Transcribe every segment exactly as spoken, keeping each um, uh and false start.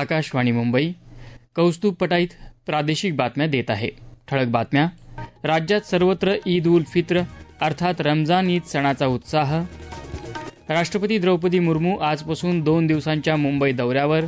आकाशवाणी मुंबई. कौस्तुभ पटाईत प्रादेशिक बातम्या देत आहे. ठळक बातम्या. राज्यात सर्वत्र ईद उल फित्र अर्थात रमजान ईद सणाचा उत्साह. राष्ट्रपती द्रौपदी मुर्मू आजपासून दोन दिवसांच्या मुंबई दौऱ्यावर.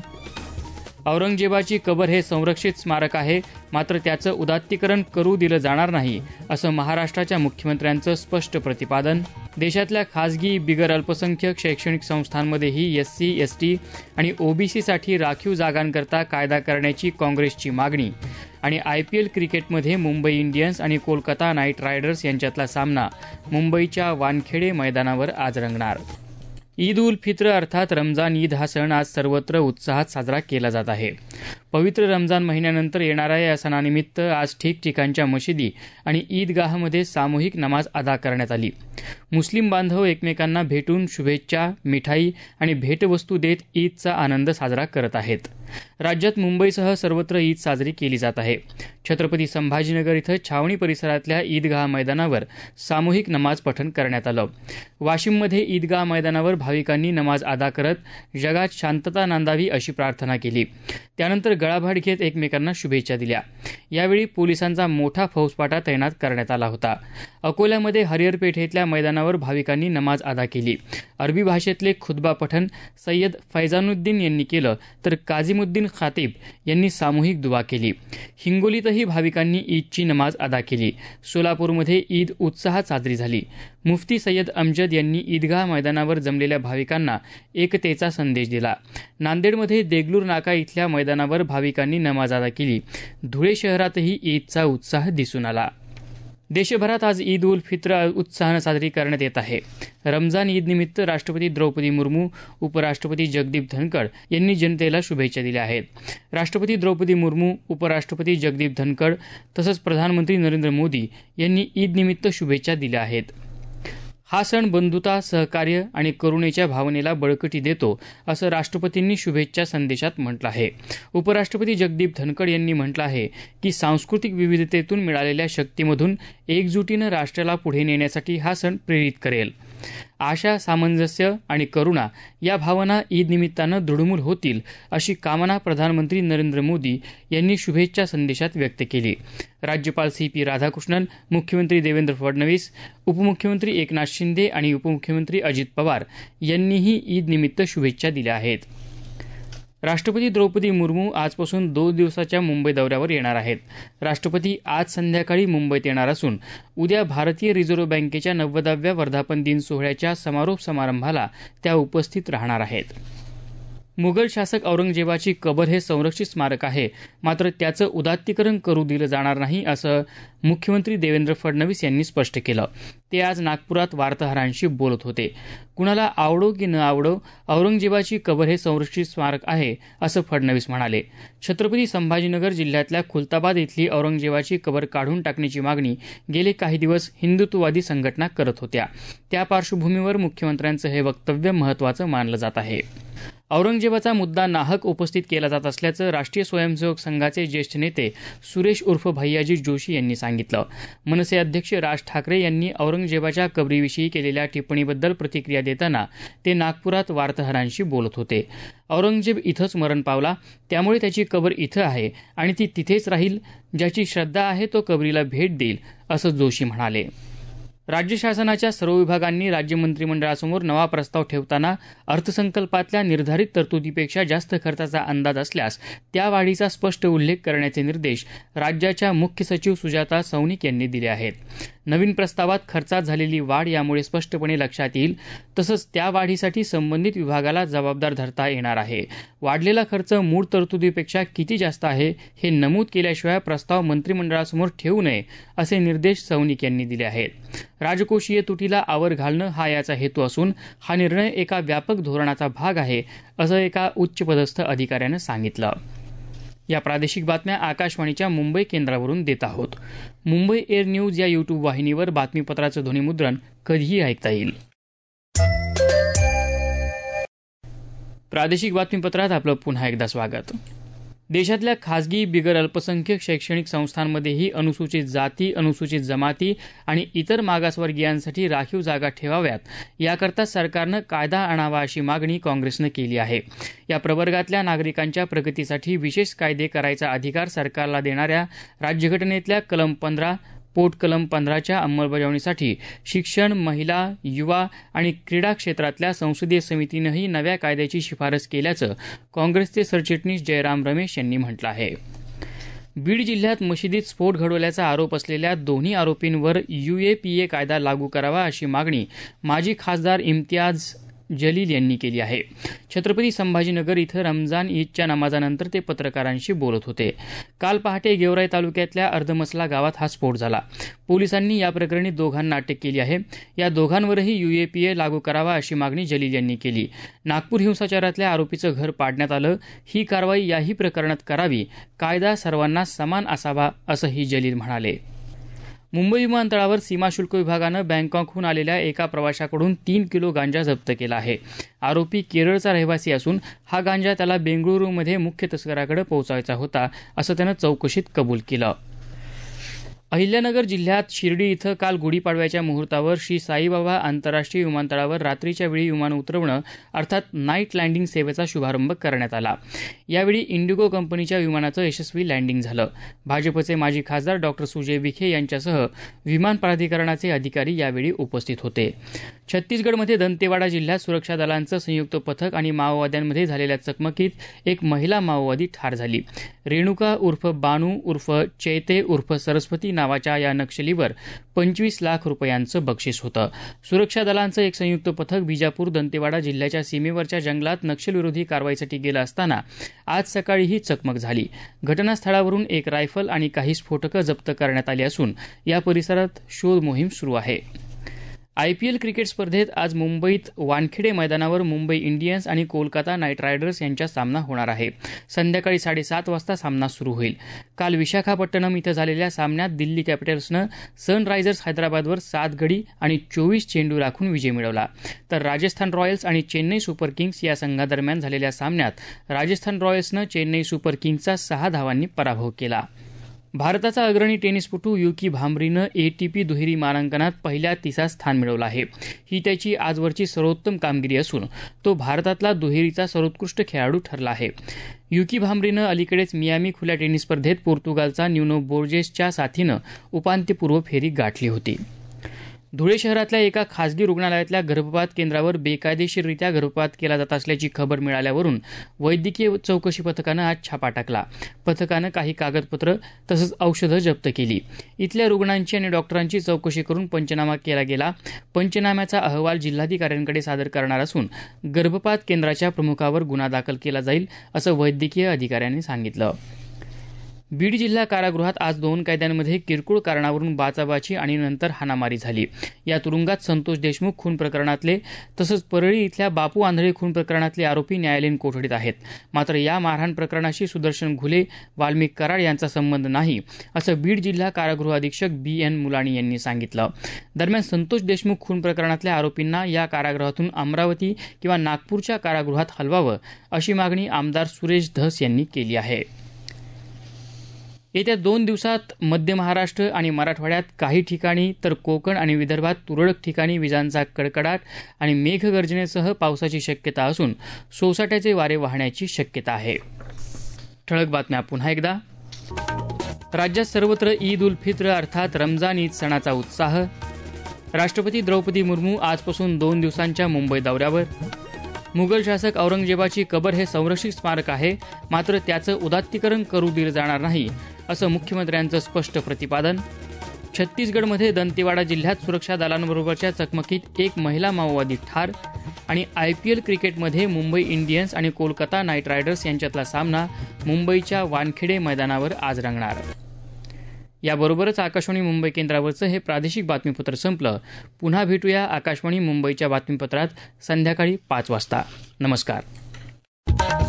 औरंगजेबाची कबर हे संरक्षित स्मारक आहे, मात्र त्याचं उदात्तीकरण करू दिलं जाणार नाही, असं महाराष्ट्राच्या मुख्यमंत्र्यांचं स्पष्ट प्रतिपादन. देशातल्या खासगी बिगर अल्पसंख्याक शैक्षणिक संस्थांमध्येही एससी, एसटी आणि ओबीसीसाठी राखीव जागांकरता कायदा करण्याची काँग्रेसची मागणी. आणि आयपीएल क्रिकेटमध्ये मुंबई इंडियन्स आणि कोलकाता नाईट रायडर्स यांच्यातला सामना मुंबईच्या वानखेडे मैदानावर आज रंगणार. ईद उल फित्र अर्थात रमजान ईद हा सण आज सर्वत्र उत्साहात साजरा केला जात आहे. पवित्र रमजान महिन्यानंतर येणाऱ्या या सणानिमित्त आज ठिकठिकाणच्या मशिदी आणि ईदगाहमध्ये सामूहिक नमाज अदा करण्यात आली. मुस्लिम बांधव एकमेकांना भेटून शुभेच्छा, मिठाई आणि भेटवस्तू देत ईदचा आनंद साजरा करत आहेत. राज्यात मुंबईसह सर्वत्र ईद साजरी केली जात आहे. छत्रपती संभाजीनगर इथं छावणी परिसरातल्या ईदगाह मैदानावर सामूहिक नमाज पठण करण्यात आलं. वाशिममध्ये ईदगाह मैदानावर भाविकांनी नमाज अदा करत जगात शांतता नांदावी अशी प्रार्थना केली. त्यानंतर गळाभाड घेत एकमेकांना शुभेच्छा दिल्या. यावेळी पोलिसांचा मोठा फौजफाटा तैनात करण्यात आला होता. अकोल्यामध्ये हरिहर पेठेतल्या मैदानावर भाविकांनी नमाज अदा केली. अरबी भाषेतले खुतबा पठण सय्यद फैजानुद्दीन यांनी केलं, तर काझीमुद्दीन खातीब यांनी सामूहिक दुआ केली. हिंगोलीतही भाविकांनी ईदची नमाज अदा केली. सोलापूरमध्ये ईद उत्साहात साजरी झाली. मुफ्ती सय्यद अमजद यांनी ईदगाह मैदानावर जमलेल्या भाविकांना एकतेचा संदेश दिला. नांदेडमध्ये देगलूर नाका इथल्या मैदानावर भाविकांनी नमाज अदा केली. धुळे शहरातही ईदचा उत्साह दिसून आला. देशभरात आज ईद उल फित्र उत्साहानं साजरी करण्यात येत आहे. रमजान ईदनिमित्त राष्ट्रपती द्रौपदी मुर्मू, उपराष्ट्रपती जगदीप धनखड यांनी जनतेला शुभेच्छा दिल्या आहेत. राष्ट्रपती द्रौपदी मुर्मू, उपराष्ट्रपती जगदीप धनखड तसंच प्रधानमंत्री नरेंद्र मोदी यांनी ईदनिमित्त शुभेच्छा दिल्या आहेत. हा सण बंधुता, सहकार्य आणि करुणेच्या भावनेला बळकटी देतो, असं राष्ट्रपतींनी शुभेच्छा संदेशात म्हटलं आहे. उपराष्ट्रपती जगदीप धनखड यांनी म्हटलं आहे की सांस्कृतिक विविधतेतून मिळालेल्या शक्तीमधून एकजुटीनं राष्ट्राला पुढे नेण्यासाठी हा सण प्रेरित करेल. आशा, सामंजस्य आणि करुणा या भावना ईद निमित्तानं दृढमूल होतील, अशी कामना प्रधानमंत्री नरेंद्र मोदी यांनी शुभेच्छा संदेशात व्यक्त केली. राज्यपाल सी पी राधाकृष्णन, मुख्यमंत्री देवेंद्र फडणवीस, उपमुख्यमंत्री एकनाथ शिंदे आणि उपमुख्यमंत्री अजित पवार यांनीही ईद निमित्त शुभेच्छा दिल्या आहेत. राष्ट्रपती द्रौपदी मुर्मू आजपासून दोन दिवसाच्या मुंबई दौऱ्यावर येणार आहेत. राष्ट्रपती आज संध्याकाळी मुंबईत येणार असून उद्या भारतीय रिझर्व्ह बँकेच्या नव्वदाव्या वर्धापन दिन सोहळ्याच्या समारोप समारंभाला त्या उपस्थित राहणार आहेत. मुघल शासक औरंगजेबाची कबर हे संरक्षित स्मारक आहे, मात्र त्याचं उदात्तीकरण करू दिलं जाणार नाही, असं मुख्यमंत्री देवेंद्र फडणवीस यांनी स्पष्ट केलं. ते आज नागपुरात वार्ताहरांशी बोलत होते. कुणाला आवडो की न आवडो, औरंगजेबाची कबर हे संरक्षित स्मारक आहे, असं फडणवीस म्हणाले. छत्रपती संभाजीनगर जिल्ह्यातल्या खुलताबाद इथली औरंगजेबाची कबर काढून टाकण्याची मागणी गेले काही दिवस हिंदुत्ववादी संघटना करत होत्या. त्या पार्श्वभूमीवर मुख्यमंत्र्यांचं हे वक्तव्य महत्त्वाचं मानलं जात आहे. औरंगजेबाचा मुद्दा नाहक उपस्थित केला जात असल्याचं राष्ट्रीय स्वयंसेवक संघाचे ज्येष्ठ नेते सुरेश उर्फ भैयाजी जोशी यांनी सांगितलं. मनसे अध्यक्ष राज ठाकरे यांनी औरंगजेबाच्या कबरीविषयी केलेल्या टिप्पणीबद्दल प्रतिक्रिया देताना ते नागपुरात वार्ताहरांशी बोलत होते. औरंगजेब इथंच मरण पावला, त्यामुळे त्याची कबर इथं आहे आणि ती तिथेच राहील. ज्याची श्रद्धा आहे तो कबरीला भेट देईल, असं जोशी म्हणाले. राज्य शासनाच्या सर्व विभागांनी राज्य मंत्रिमंडळासमोर नवा प्रस्ताव ठेवताना अर्थसंकल्पातल्या निर्धारित तरतुदीपेक्षा जास्त खर्चाचा अंदाज असल्यास त्या वाढीचा स्पष्ट उल्लेख करण्याचे निर्देश राज्याच्या मुख्य सचिव सुजाता सौनिक यांनी दिले आहेत. नवीन प्रस्तावात खर्चात झालेली वाढ यामुळे स्पष्टपणे लक्षात येईल. तसंच त्या वाढीसाठी संबंधित विभागाला जबाबदार धरता येणार आहे. वाढलेला खर्च मूळ तरतुदीपेक्षा किती जास्त आहे हे नमूद केल्याशिवाय प्रस्ताव मंत्रिमंडळासमोर ठेवू नये, असे निर्देश सौनिक यांनी दिले आहेत. राजकोषीय तुटीला आवर घालणं हा याचा हेतू असून हा निर्णय एका व्यापक धोरणाचा भाग आहे, असं एका उच्चपदस्थ अधिकाऱ्यानं सांगितलं. या प्रादेशिक बातम्या आकाशवाणीच्या मुंबई केंद्रावरून देत आहोत. मुंबई एअर न्यूज या यूट्यूब वाहिनीवर बातमीपत्राचं ध्वनिमुद्रण कधीही ऐकता येईल. प्रादेशिक बातमीपत्रात आपलं पुन्हा एकदा स्वागत. देशातल्या खासगी बिगर अल्पसंख्याक शैक्षणिक संस्थांमध्येही अनुसूचित जाती, अनुसूचित जमाती आणि इतर मागासवर्गीयांसाठी राखीव जागा ठेवाव्यात याकरता सरकारनं कायदा आणावा अशी मागणी काँग्रेसनं केली आहे. या प्रवर्गातल्या नागरिकांच्या प्रगतीसाठी विशेष कायदे करायचा अधिकार सरकारला देणाऱ्या राज्यघटनेतल्या कलम पंधरा पोट कलम पंधराच्या अंमलबजावणीसाठी शिक्षण, महिला, युवा आणि क्रीडा क्षेत्रातल्या संसदीय समितीनंही नव्या कायद्याची शिफारस केल्याचं काँग्रेसचे सरचिटणीस जयराम रमेश यांनी म्हटलं आहे. बीड जिल्ह्यात मशिदीत स्फोट घडवल्याचा आरोप असलेल्या दोन्ही आरोपींवर यूएपीए कायदा लागू करावा अशी मागणी माजी खासदार इम्तियाज जलील यांनी केली आहे. छत्रपती संभाजीनगर इथं रमजान ईदच्या नमाजानंतर ते पत्रकारांशी बोलत होते. काल पहाटे गेवराई तालुक्यातल्या अर्धमसला गावात हा स्फोट झाला. पोलिसांनी या प्रकरणी दोघांना अटक केली आहे. या दोघांवरही यूएपीए लागू करावा अशी मागणी जलील यांनी केली. नागपूर हिंसाचारातल्या आरोपीचं घर पाडण्यात आलं. ही कारवाई याही प्रकरणात करावी. कायदा सर्वांना समान असावा असंही जलील म्हणाले. मुंबई विमानतळावर सीमाशुल्क विभागानं बँकॉकहून आलेल्या एका प्रवाशाकडून तीन किलो गांजा जप्त केला आहे. आरोपी केरळचा रहिवासी असून हा गांजा त्याला बेंगळुरूमध्ये मुख्य तस्कराकडे पोहोचायचा होता असं त्यानं चौकशीत कबूल केलं. अहिल्यानगर जिल्ह्यात शिर्डी इथं काल गुढीपाडव्याच्या मुहूर्तावर श्री साईबाबा आंतरराष्ट्रीय विमानतळावर रात्रीच्या वेळी विमान उतरवणं अर्थात नाईट लँडिंग सेवेचा शुभारंभ करण्यात आला. यावेळी इंडिगो कंपनीच्या विमानाचं यशस्वी लँडिंग झालं. भाजपचे माजी खासदार डॉक्टर सुजय विखे यांच्यासह विमान प्राधिकरणाचे अधिकारी यावेळी उपस्थित होते. छत्तीसगडमध्ये दंतेवाडा जिल्ह्यात सुरक्षा दलांचं संयुक्त पथक आणि माओवाद्यांमध्ये झालेल्या चकमकीत एक महिला माओवादी ठार झाली. रेणुका उर्फ बानू उर्फ चैते उर्फ सरस्वती नावाच्या या नक्षलीवर पंचवीस लाख रुपयांचं बक्षीस होतं. सुरक्षा दलांचं एक संयुक्त पथक बिजापूर दंतेवाडा जिल्ह्याच्या सीमेवरच्या जंगलात नक्षलविरोधी कारवाईसाठी गेलं असताना आज सकाळी ही चकमक झाली. घटनास्थळावरून एक रायफल आणि काही स्फोटकं जप्त करण्यात आली असून या परिसरात शोध मोहीम सुरू आहे. आयपीएल क्रिकेट स्पर्धेत आज मुंबईत वानखेडे मैदानावर मुंबई इंडियन्स आणि कोलकाता नाईट रायडर्स यांचा सामना होणार आहे. संध्याकाळी साडेसात वाजता सामना सुरू होईल. काल विशाखापट्टणम इथं झालेल्या सामन्यात दिल्ली कॅपिटल्सनं सनरायझर्स हैदराबादवर सात गडी आणि चोवीस चेंडू राखून विजय मिळवला. तर राजस्थान रॉयल्स आणि चेन्नई सुपर किंग्स या संघादरम्यान झालेल्या सामन्यात राजस्थान रॉयल्सनं चेन्नई सुपर किंग्सचा सहा धावांनी पराभव केला. भारताचा अग्रणी टेनिसपटू युकी भांबरीनं एटीपी दुहेरी मानांकनात पहिल्या तिसरा स्थान मिळवलं आहे. ही त्याची आजवरची सर्वोत्तम कामगिरी असून तो भारतातला दुहेरीचा सर्वोत्कृष्ट खेळाडू ठरला आहे. युकी भांबरीनं अलीकडेच मियामी खुल्या टेनिस स्पर्धेत पोर्तुगालचा न्यूनो बोर्जेसच्या साथीनं उपांत्यपूर्व फेरी गाठली होती. धुळे शहरातल्या एका खासगी रुग्णालयातल्या गर्भपात केंद्रावर बेकायदेशीररित्या गर्भपात केला जात असल्याची खबर मिळाल्यावरून वैद्यकीय चौकशी पथकानं आज छापा टाकला. पथकानं काही कागदपत्र तसंच औषधं जप्त केली. इथल्या रुग्णांची आणि डॉक्टरांची चौकशी करून पंचनामा केला गेला. पंचनाम्याचा अहवाल जिल्हाधिकाऱ्यांकडे सादर करणार असून गर्भपात केंद्राच्या प्रमुखावर गुन्हा दाखल केला जाईल असं वैद्यकीय अधिकाऱ्यांनी सांगितलं. बीड जिल्हा कारागृहात आज दोन कैद्यांमध्ये किरकोळ कारणावरून बाचाबाची आणि नंतर हाणामारी झाली. या तुरुंगात संतोष देशमुख खून प्रकरणातले तसंच परळी इथल्या बापू आंधळे खून प्रकरणातले आरोपी न्यायालयीन कोठडीत आहेत. मात्र या मारहाण प्रकरणाशी सुदर्शन घुले, वाल्मिक कराड यांचा संबंध नाही असं बीड जिल्हा कारागृह अधीक्षक बी एन मुलाणी यांनी सांगितलं. दरम्यान संतोष देशमुख खून प्रकरणातल्या आरोपींना या कारागृहातून अमरावती किंवा नागपूरच्या कारागृहात हलवावं अशी मागणी आमदार सुरेश धस यांनी केली आहे. येत्या दोन दिवसात मध्य महाराष्ट्र आणि मराठवाड्यात काही ठिकाणी तर कोकण आणि विदर्भात तुरळक ठिकाणी विजांचा कडकडाट आणि मेघगर्जनेसह पावसाची शक्यता असून सोसाट्याचे वारे वाहण्याची शक्यता आहे. ठळक बातम्या पुन्हा एकदा. राज्यात सर्वत्र ईद उल फित्र अर्थात रमजान ईद सणाचा उत्साह. राष्ट्रपती द्रौपदी मुर्मू आजपासून दोन दिवसांच्या मुंबई दौऱ्यावर. मुघल शासक औरंगजेबाची कबर हे संरक्षित स्मारक आहे, मात्र त्याचं उदात्तीकरण करू दिलं जाणार नाही असं मुख्यमंत्र्यांचं स्पष्ट प्रतिपादन. छत्तीसगडमध्ये दंतेवाडा जिल्ह्यात सुरक्षा दलांबरोबरच्या चकमकीत एक महिला माओवादी ठार. आणि आयपीएल क्रिकेटमध्ये मुंबई इंडियन्स आणि कोलकाता नाईट रायडर्स यांच्यातला सामना मुंबईच्या वानखेडे मैदानावर आज रंगणार. याबरोबरच आकाशवाणी मुंबई केंद्रावरचं हे प्रादेशिक बातमीपत्र संपलं. पुन्हा भेटूया आकाशवाणी मुंबईच्या बातमीपत्रात संध्याकाळी पाच वाजता. नमस्कार.